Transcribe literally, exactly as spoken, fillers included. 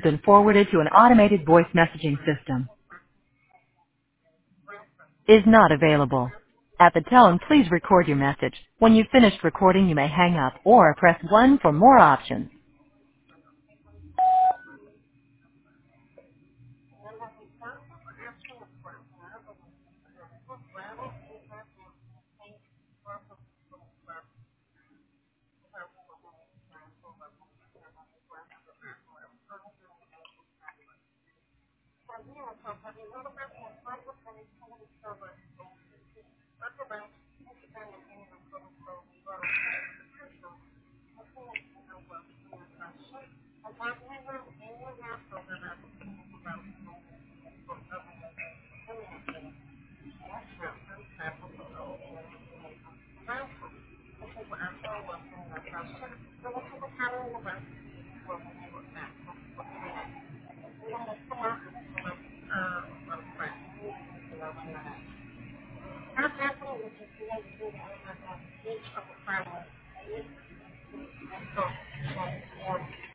been forwarded to an automated voice messaging system. Is not available. At the tone, please record your message. When you've finished recording, you may hang up or press one for more options.